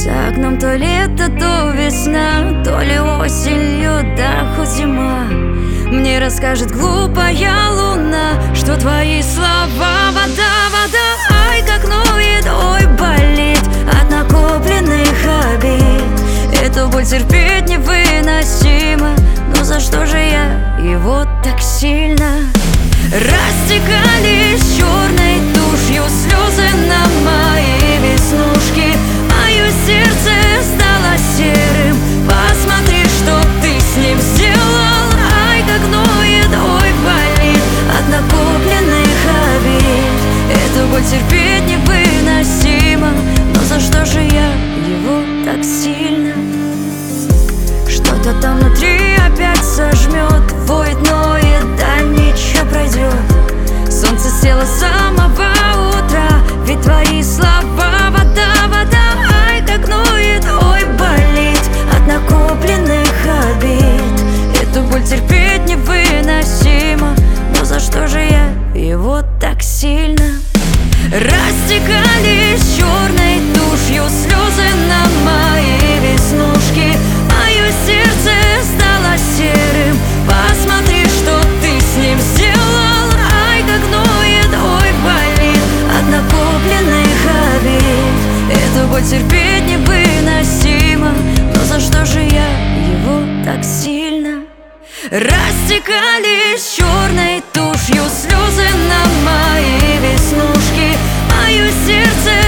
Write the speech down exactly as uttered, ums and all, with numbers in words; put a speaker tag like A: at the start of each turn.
A: За окном то лето, то весна, то ли осенью, да хоть зима. Мне расскажет глупая луна, что твои слова вода, вода. Ай, как ноет, ой, болит от накопленных обид. Эту боль терпеть невыносимо, но за что же я его так сильно? Растекались черной тушью слезы на мои веснушки. Мое сердце стало серым. Посмотри, что ты с ним сделал. Ай, как ноет, ой, болит от накопленных обид. Эту боль терпеть невыносимо, но за что же я его так сильно? Что-то там внутри опять сожмет, воет, ноет, да ничего пройдет. Солнце село с самого утра, ведь твои слова вода, вода. Ай, как ноет, ой, болит от накопленных обид. Эту боль терпеть невыносимо, но за что же я его так сильно? Растекались черной тушью слезы на мои веснушки. Мое сердце стало серым. Посмотри, что ты с ним сделал. Ай, как ноет, ой, болит от накопленных обид. Эту боль терпеть невыносимо, но за что же я его так сильно? Растекались черной тушью слезы на мои веснушки. Мое сердце